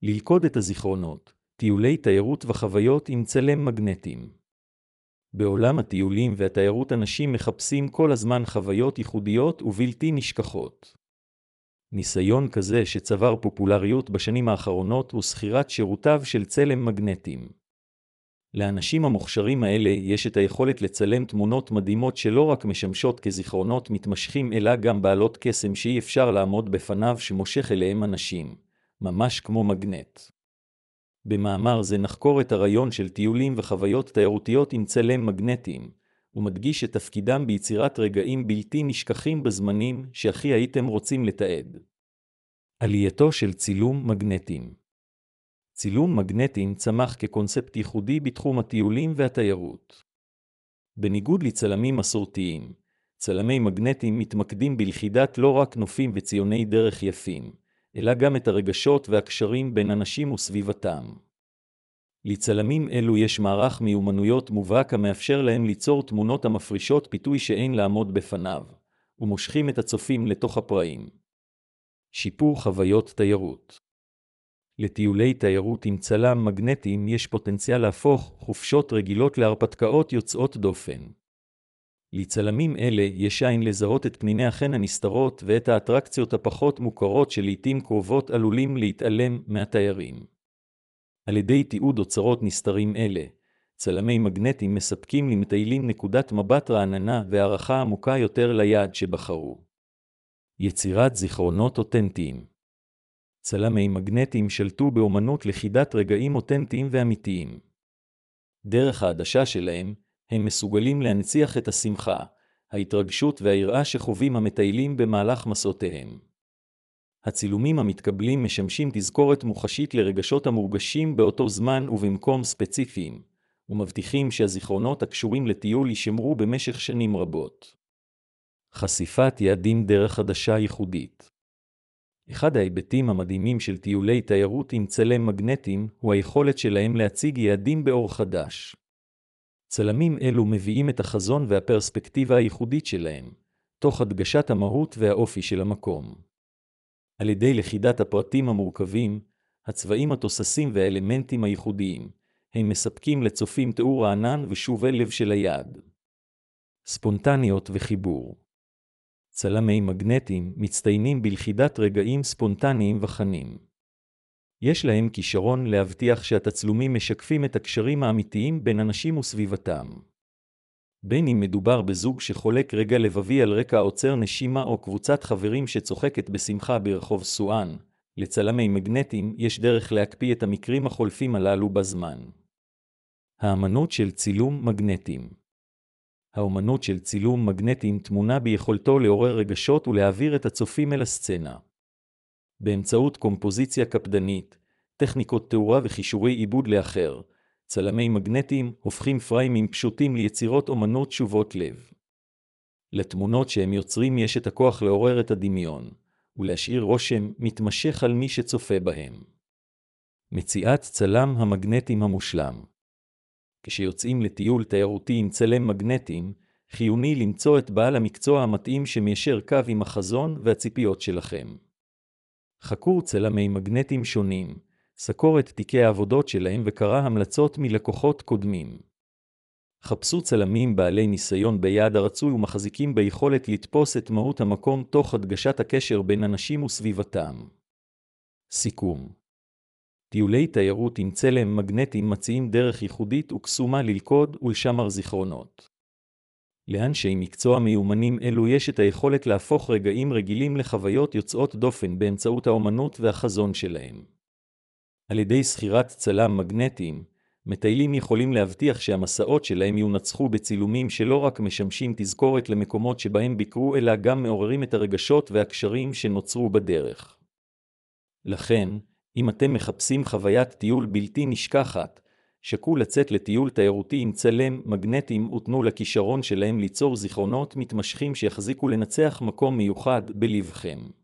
ללכוד את הזיכרונות, טיולי תיירות וחוויות עם צלם מגנטים. בעולם הטיולים והתיירות אנשים מחפשים כל הזמן חוויות ייחודיות ובלתי נשכחות. ניסיון כזה שצבר פופולריות בשנים האחרונות הוא שכירת שירותיו של צלם מגנטים. לאנשים המוכשרים האלה יש את היכולת לצלם תמונות מדהימות שלא רק משמשות כזיכרונות מתמשכים אלא גם בעלות קסם שאי אפשר לעמוד בפניו שמושך אליהם אנשים, ממש כמו מגנט. במאמר זה נחקור את הרעיון של טיולים וחוויות תיירותיות עם צלם מגנטים, ומדגיש את תפקידם ביצירת רגעים בלתי נשכחים בזמנים שהכי הייתם רוצים לתעד. עלייתו של צילום מגנטים. צילום מגנטים צמח כקונספט ייחודי בתחום הטיולים והתיירות. בניגוד לצלמים מסורתיים, צלמי מגנטים מתמקדים בלכידת לא רק נופים וציוני דרך יפים, אלא גם את הרגשות והקשרים בין אנשים וסביבתם. לצלמים אלו יש מערך מיומנויות מובהק המאפשר להם ליצור תמונות המפרישות פיתוי שאין לעמוד בפניו, ומושכים את הצופים לתוך הפראים. שיפור חוויות תיירות. לטיולי תיירות עם צלם מגנטים יש פוטנציאל להפוך חופשות רגילות להרפתקאות יוצאות דופן. לצלמים אלה יש עין לזהות את פניני החן הנסתרות ואת האטרקציות הפחות מוכרות שלעיתים קרובות עלולים להתעלם מהתיירים. על ידי תיעוד אוצרות נסתרים אלה, צלמי מגנטים מספקים למטיילים נקודת מבט רעננה והערכה עמוקה יותר ליעד שבחרו. יצירת זיכרונות אותנטיים. צלמי מגנטים שלטו באומנות לכידת רגעים אותנטיים ואמיתיים. דרך העדשה שלהם, הם מסוגלים להנציח את השמחה, ההתרגשות והיראה שחווים המטיילים במהלך מסעותיהם. הצילומים המתקבלים משמשים תזכורת מוחשית לרגשות המורגשים באותו זמן ובמקום ספציפיים, ומבטיחים שהזיכרונות הקשורים לטיול יישמרו במשך שנים רבות. חשיפת יעדים דרך עדשה ייחודית. אחד ההיבטים המדהימים של טיולי תיירות עם צלם מגנטים הוא היכולת שלהם להציג יעדים באור חדש. צלמים אלו מביאים את החזון והפרספקטיבה הייחודית שלהם, תוך הדגשת המהות והאופי של המקום. על ידי לכידת הפרטים המורכבים, הצבעים התוססים והאלמנטים הייחודיים, הם מספקים לצופים תיאור רענן ושובי לב של היעד. ספונטניות וחיבור. צלמי מגנטים מצטיינים בלכידת רגעים ספונטניים וחנים. יש להם כישרון להבטיח שהתצלומים משקפים את הקשרים האמיתיים בין אנשים וסביבתם. בין אם מדובר בזוג שחולק רגע לבבי על רקע עוצר נשימה או קבוצת חברים שצוחקת בשמחה ברחוב סואן, לצלמי מגנטים יש דרך להקפיא את המקרים החולפים הללו בזמן. האמנות של צילום מגנטים. האמנות של צילום מגנטים תמונה ביכולתו לעורר רגשות ולהעביר את הצופים אל הסצנה. באמצעות קומפוזיציה קפדנית, טכניקות תאורה וחישורי עיבוד לאחר, צלמי מגנטים הופכים פריימים פשוטים ליצירות אומנות שובות לב. לתמונות שהם יוצרים יש את הכוח לעורר את הדמיון, ולהשאיר רושם מתמשך על מי שצופה בהם. מציאת צלם המגנטים המושלם. כשיוצאים לטיול תיירותי עם צלם מגנטים, חיוני למצוא את בעל המקצוע המתאים שמיישר קו עם החזון והציפיות שלכם. חקרו צלמי מגנטים שונים, סקור את תיקי העבודות שלהם וקרא המלצות מלקוחות קודמים. חפשו צלמים בעלי ניסיון ביעד הרצוי ומחזיקים ביכולת לתפוס את מהות המקום תוך הדגשת הקשר בין אנשים וסביבתם. סיכום. טיולי תיירות עם צלם מגנטים מציעים דרך ייחודית וקסומה ללכוד ולשמר זיכרונות. לאנשי מקצוע מיומנים אלו יש את היכולת להפוך רגעים רגילים לחוויות יוצאות דופן באמצעות האומנות והחזון שלהם. על ידי שכירת צלם מגנטים, מטיילים יכולים להבטיח שהמסעות שלהם יונצחו בצילומים שלא רק משמשים תזכורת למקומות שבהם ביקרו אלא גם מעוררים את הרגשות והקשרים שנוצרו בדרך. לכן, אם אתם מחפשים חוויית טיול בלתי נשכחת, שקול לצאת לטיול תיירותי עם צלם מגנטים ותנו לכישרון שלהם ליצור זיכרונות מתמשכים שיחזיקו לנצח מקום מיוחד בלבכם.